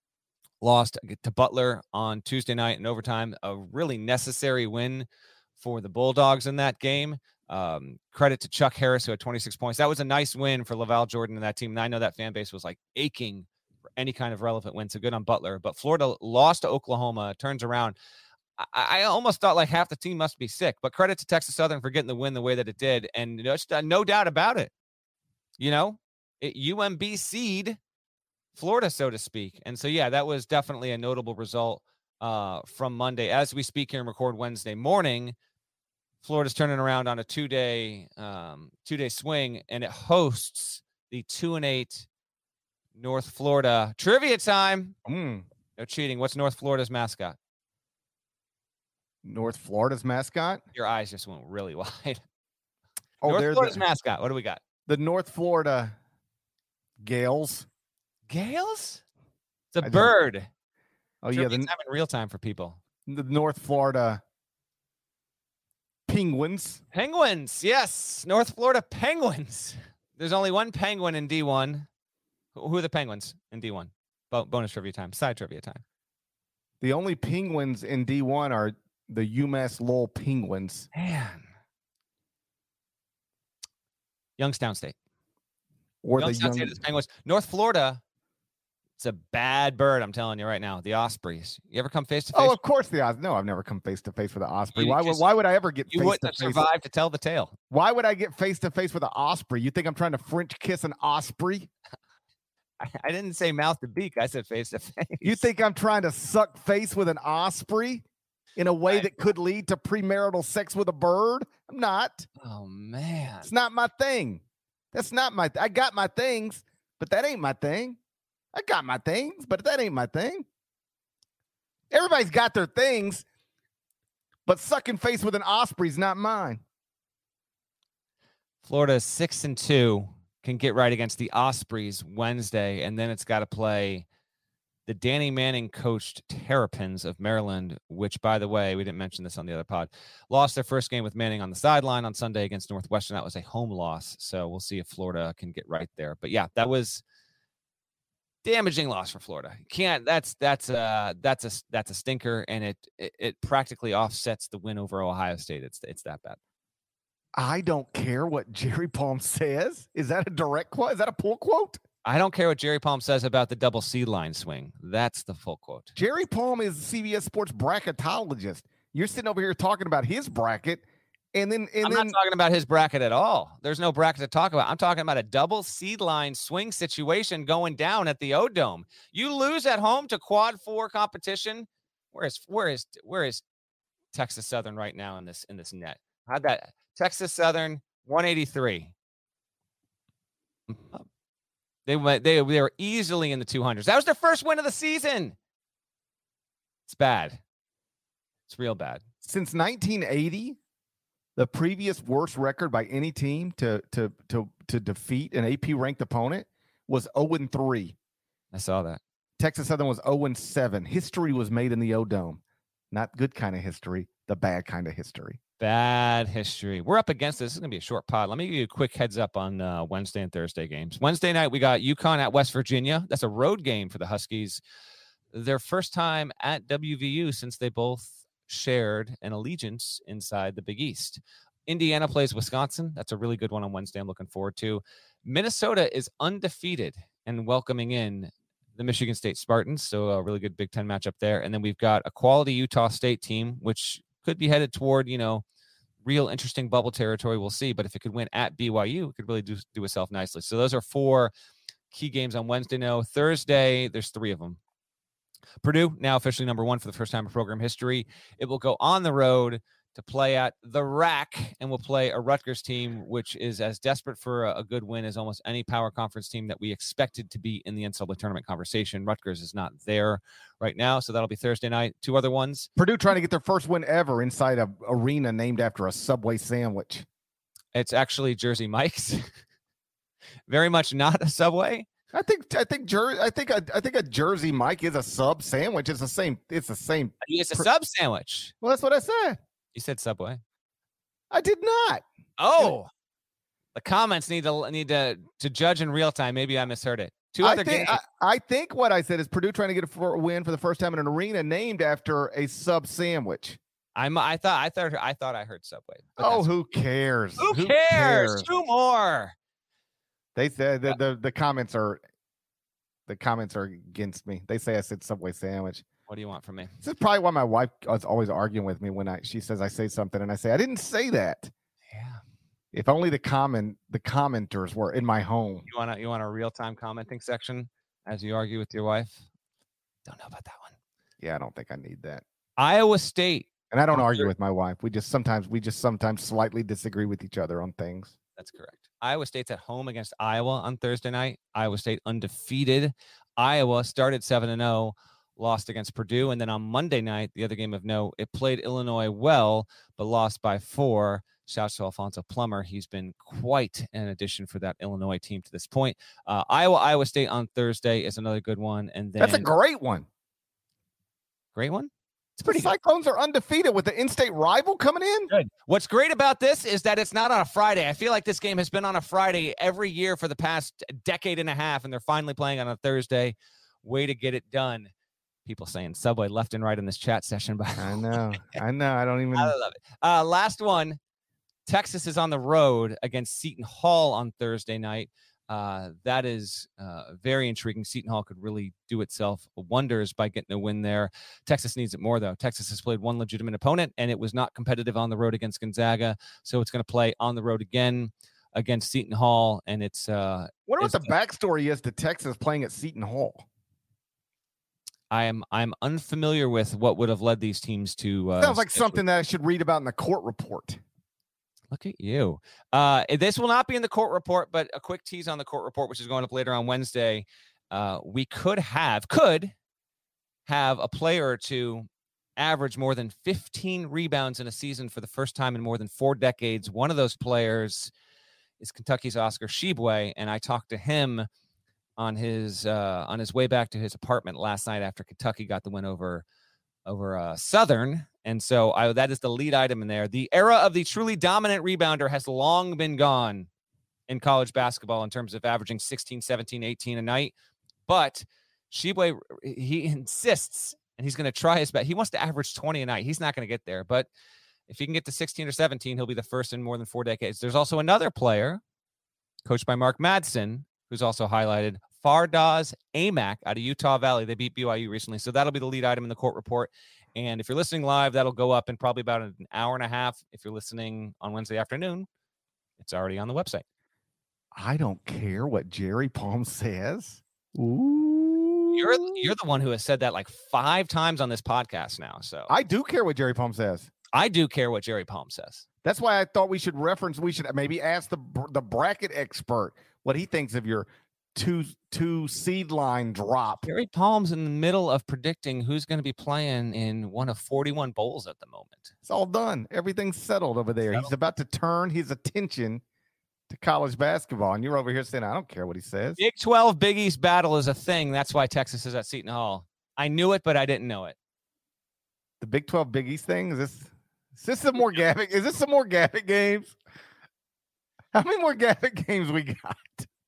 lost to Butler on Tuesday night in overtime, a really necessary win for the Bulldogs in that game. Um, credit to Chuck Harris, who had twenty-six points. That was a nice win for Laval Jordan and that team. And I know that fan base was like aching for any kind of relevant win. So good on Butler. But Florida lost to Oklahoma, turns around. I, I almost thought like half the team must be sick. But credit to Texas Southern for getting the win the way that it did. And just uh, no doubt about it. You know, it U M B C'd Florida, so to speak. And so, yeah, that was definitely a notable result uh, from Monday. As we speak here and record Wednesday morning, Florida's turning around on a two-day um, two-day swing, and it hosts the two and eight North Florida trivia time. Mm. No cheating. What's North Florida's mascot? North Florida's mascot? Your eyes just went really wide. Oh, North Florida's the, mascot. What do we got? The North Florida Gales. Gales? It's a I bird. Don't... Oh, trivia yeah. The, time in real time for people. The North Florida Penguins. Penguins, yes. North Florida Penguins. There's only one penguin in D one. Who are the Penguins in D one? Bo- bonus trivia time. Side trivia time. The only Penguins in D one are the UMass Lowell Penguins. Man. Youngstown State. Or Youngstown the young... State is Penguins. North Florida. It's a bad bird, I'm telling you right now. The Ospreys. You ever come face to face? Oh, of course the Ospreys. No, I've never come face to face with an Osprey. You why just, would why would I ever get you face wouldn't to have face? survived to tell the tale. Why would I get face to face with an Osprey? You think I'm trying to French kiss an Osprey? I, I didn't say mouth to beak. I said face to face. You think I'm trying to suck face with an Osprey in a way I, that could lead to premarital sex with a bird? I'm not. Oh man, it's not my thing. That's not my. Th- I got my things, but that ain't my thing. I got my things, but that ain't my thing. Everybody's got their things, but sucking face with an Osprey's not mine. Florida is six and two can get right against the Ospreys Wednesday, and then it's got to play the Danny Manning coached Terrapins of Maryland, which, by the way, we didn't mention this on the other pod, lost their first game with Manning on the sideline on Sunday against Northwestern. That was a home loss, so we'll see if Florida can get right there. But yeah, that was damaging loss for Florida. Can't that's that's uh that's a that's a stinker, and it, it it practically offsets the win over Ohio State. It's it's that bad. I don't care what Jerry Palm says. Is that a direct quote? Is that a pull quote? I don't care what Jerry Palm says about the double seed line swing. That's the full quote. Jerry Palm is C B S Sports bracketologist. You're sitting over here talking about his bracket, and then and I'm then, not talking about his bracket at all. There's no bracket to talk about. I'm talking about a double seed line swing situation going down at the O-Dome. You lose at home to quad four competition. Where is where is where is Texas Southern right now in this in this net? How'd that Texas Southern one eighty-three. They went. They, they were easily in the two hundreds. That was their first win of the season. It's bad. It's real bad. Since nineteen eighty, the previous worst record by any team to to to to defeat an A P ranked opponent was oh and three. I saw that. Texas Southern was oh and seven. History was made in the O-Dome. Not good kind of history, the bad kind of history. Bad history. We're up against this. This is going to be a short pod. Let me give you a quick heads up on uh, Wednesday and Thursday games. Wednesday night, we got UConn at West Virginia. That's a road game for the Huskies. Their first time at W V U since they both shared an allegiance inside the Big East. Indiana plays Wisconsin. That's a really good one on Wednesday. I'm looking forward to. Minnesota is undefeated and welcoming in the Michigan State Spartans. So a really good Big Ten matchup there. And then we've got a quality Utah State team, which could be headed toward, you know, real interesting bubble territory. We'll see. But if it could win at B Y U, it could really do, do itself nicely. So those are four key games on Wednesday. No, Thursday, there's three of them. Purdue, now officially number one for the first time in program history. It will go on the road to play at the Rack, and we'll play a Rutgers team, which is as desperate for a, a good win as almost any power conference team that we expected to be in the N C double A tournament conversation. Rutgers is not there right now, so that'll be Thursday night. Two other ones. Purdue trying to get their first win ever inside an arena named after a Subway sandwich. It's actually Jersey Mike's. Very much not a Subway. I think I think Jer- I think a, I think a Jersey Mike is a sub sandwich. It's the same. It's the same. It's a sub sandwich. Well, that's what I said. You said Subway. I did not. Oh, the comments need to need to to judge in real time. Maybe I misheard it. Two other I think, games. I, I think what I said is Purdue trying to get a for, win for the first time in an arena named after a sub sandwich. I'm. I thought. I thought. I thought I heard Subway. Oh, who cares? Who, who cares? cares? Two more. They said the, the the comments are the comments are against me. They say I said Subway sandwich. What do you want from me? This is probably why my wife is always arguing with me when I she says I say something and I say I didn't say that. Yeah. If only the comment the commenters were in my home. You want a you want a real time commenting section as you argue with your wife? Don't know about that one. Yeah, I don't think I need that. Iowa State. And I don't argue with my wife. We just sometimes we just sometimes slightly disagree with each other on things. That's correct. Iowa State's at home against Iowa on Thursday night. Iowa State undefeated. Iowa started seven and oh, lost against Purdue. And then on Monday night, the other game of note, it played Illinois well, but lost by four. Shouts to Alfonso Plummer. He's been quite an addition for that Illinois team to this point. Uh, Iowa, Iowa State on Thursday is another good one. And then that's a great one. Great one? It's pretty. The Cyclones are undefeated with the in-state rival coming in. Good. What's great about this is that it's not on a Friday. I feel like this game has been on a Friday every year for the past decade and a half, and they're finally playing on a Thursday. Way to get it done. People saying Subway left and right in this chat session. But I know. I know. I don't even. I love it. Uh, last one. Texas is on the road against Seton Hall on Thursday night. Uh, that is uh, very intriguing. Seton Hall could really do itself wonders by getting a win there. Texas needs it more, though. Texas has played one legitimate opponent, and it was not competitive on the road against Gonzaga. So it's going to play on the road again against Seton Hall. And it's uh, wonder what it's, the backstory is to Texas playing at Seton Hall. I am I'm unfamiliar with what would have led these teams to. Uh, Sounds like something that I should read about in the court report. Look at you. Uh, this will not be in the court report, but a quick tease on the court report, which is going up later on Wednesday. Uh, we could have, could have a player or two average more than fifteen rebounds in a season for the first time in more than four decades. One of those players is Kentucky's Oscar Tshiebwe, and I talked to him on his uh, on his way back to his apartment last night after Kentucky got the win over over uh, Southern. And so I, that is the lead item in there. The era of the truly dominant rebounder has long been gone in college basketball in terms of averaging sixteen, seventeen, eighteen a night. But Tshiebwe, he insists, and he's going to try his best. He wants to average twenty a night. He's not going to get there. But if he can get to sixteen or seventeen, he'll be the first in more than four decades. There's also another player, coached by Mark Madsen, who's also highlighted, Fardaz Amack out of Utah Valley. They beat B Y U recently. So that'll be the lead item in the court report. And if you're listening live, that'll go up in probably about an hour and a half. If you're listening on Wednesday afternoon, it's already on the website. I don't care what Jerry Palm says. Ooh. You're you're the one who has said that like five times on this podcast now. So I do care what Jerry Palm says. I do care what Jerry Palm says. That's why I thought we should reference, we should maybe ask the the bracket expert what he thinks of your two two seed line drop. Jerry Palm's in the middle of predicting who's going to be playing in one of forty-one bowls at the moment. It's all done. Everything's settled over there. Settled. He's about to turn his attention to college basketball, and you're over here saying, I don't care what he says. Big twelve Big East battle is a thing. That's why Texas is at Seton Hall. I knew it, but I didn't know it. The Big twelve Big East thing? Is this is this some more Gavitt? Is this some more Gavitt games? How many more Gavitt games we got?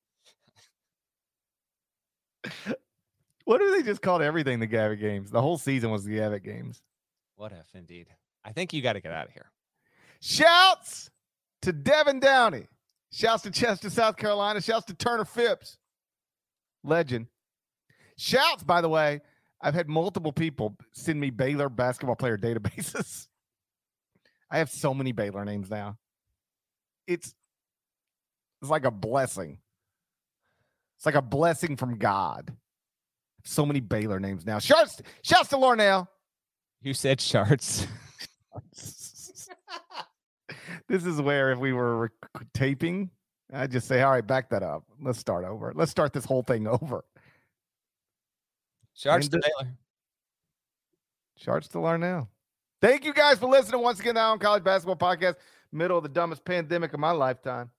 What do they just called everything the Gavitt games? The whole season was the Gavitt games. What if indeed? I think you got to get out of here. Shouts to Devin Downey. Shouts to Chester, South Carolina. Shouts to Turner Phipps. Legend. Shouts, by the way, I've had multiple people send me Baylor basketball player databases. I have so many Baylor names now. It's, it's like a blessing. It's like a blessing from God. So many Baylor names now. Shouts, shouts to Larnell. You said charts. This is where if we were rec- taping, I'd just say, all right, back that up. Let's start over. Let's start this whole thing over. Charts to Baylor. Charts to Larnell. Thank you guys for listening once again now on College Basketball Podcast. Middle of the dumbest pandemic of my lifetime.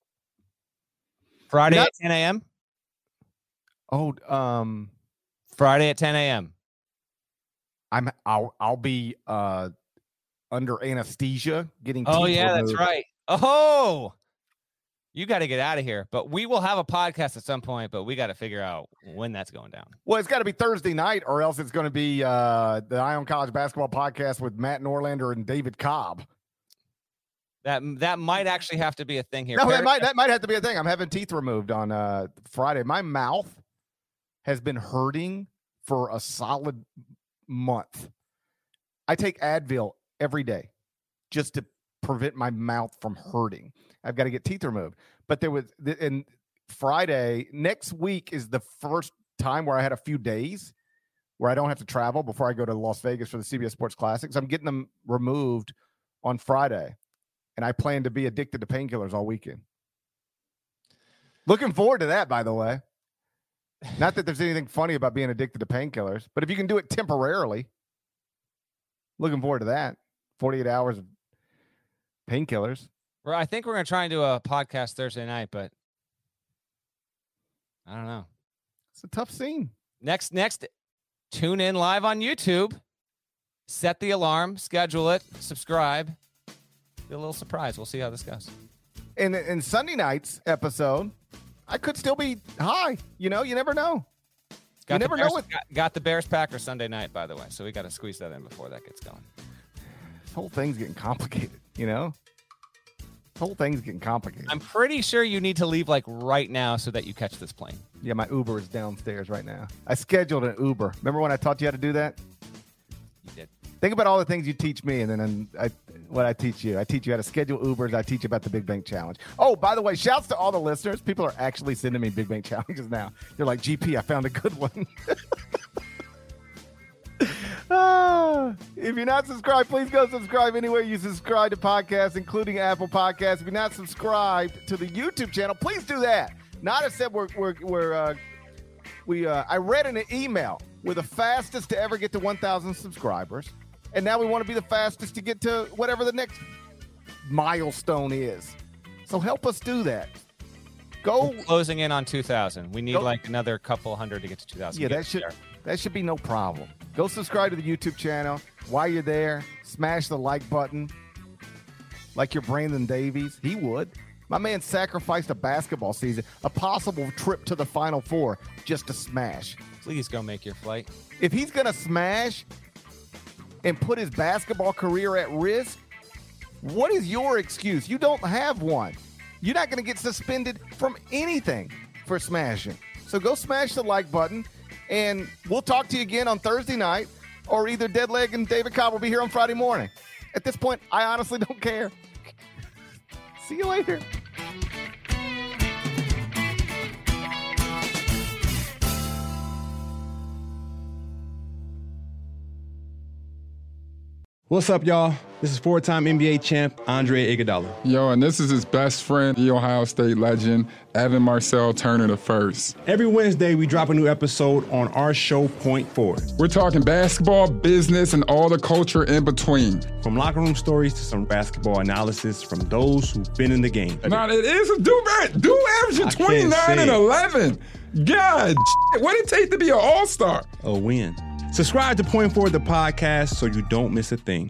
Friday Not- at ten a.m. Oh, um, Friday at ten a.m. I'm I'll I'll be uh under anesthesia getting Oh teeth yeah, removed. that's right. Oh, you got to get out of here. But we will have a podcast at some point, but we got to figure out when that's going down. Well, it's got to be Thursday night, or else it's going to be uh the Ion College Basketball Podcast with Matt Norlander and David Cobb. That that might actually have to be a thing here. No, Perry, that might that might have to be a thing. I'm having teeth removed on uh Friday. My mouth has been hurting for a solid month. I take Advil every day just to prevent my mouth from hurting. I've got to get teeth removed. But there was, and Friday, next week is the first time where I had a few days where I don't have to travel before I go to Las Vegas for the C B S Sports Classic. So I'm getting them removed on Friday. And I plan to be addicted to painkillers all weekend. Looking forward to that, by the way. Not that there's anything funny about being addicted to painkillers, but if you can do it temporarily, looking forward to that. forty-eight hours of painkillers. Well, I think we're going to try and do a podcast Thursday night, but I don't know. It's a tough scene. Next, next, tune in live on YouTube. Set the alarm, schedule it, subscribe. Be a little surprise. We'll see how this goes. And in Sunday night's episode, I could still be high. You know, you never know. Got you never Bears, know what. Got, got the Bears Packers Sunday night, by the way. So we got to squeeze that in before that gets going. This whole thing's getting complicated, you know? This whole thing's getting complicated. I'm pretty sure you need to leave like right now so that you catch this plane. Yeah, my Uber is downstairs right now. I scheduled an Uber. Remember when I taught you how to do that? You did. Think about all the things you teach me, and then and I, what I teach you. I teach you how to schedule Ubers. I teach you about the Big Bank Challenge. Oh, by the way, shouts to all the listeners. People are actually sending me Big Bank Challenges now. They're like, G P, I found a good one. ah, if you're not subscribed, please go subscribe anywhere you subscribe to podcasts, including Apple Podcasts. If you're not subscribed to the YouTube channel, please do that. Nada said we're, we're, we're uh, we, uh, I read in an email, we're the fastest to ever get to one thousand subscribers. And now we want to be the fastest to get to whatever the next milestone is. So help us do that. Go We're closing in on two thousand. We need Go, like another couple hundred to get to two thousand. Yeah, that should there. that should be no problem. Go subscribe to the YouTube channel. While you're there, smash the like button. Like you're Brandon Davies. He would. My man sacrificed a basketball season, a possible trip to the Final Four, just to smash. Please go make your flight. If he's going to smash and put his basketball career at risk, what is your excuse? You don't have one. You're not going to get suspended from anything for smashing. So go smash the like button, and we'll talk to you again on Thursday night, or either Deadleg and David Cobb will be here on Friday morning. At this point, I honestly don't care. See you later. What's up, y'all? This is four-time N B A champ Andre Iguodala. Yo, and this is his best friend, the Ohio State legend, Evan Marcel Turner the first. Every Wednesday, we drop a new episode on our show, Point Forward. We're talking basketball, business, and all the culture in between. From locker room stories to some basketball analysis from those who've been in the game. Nah, it is a do do averaging twenty-nine and eleven. God, what did it take to be an all-star? A win. Subscribe to Point Forward, the podcast, so you don't miss a thing.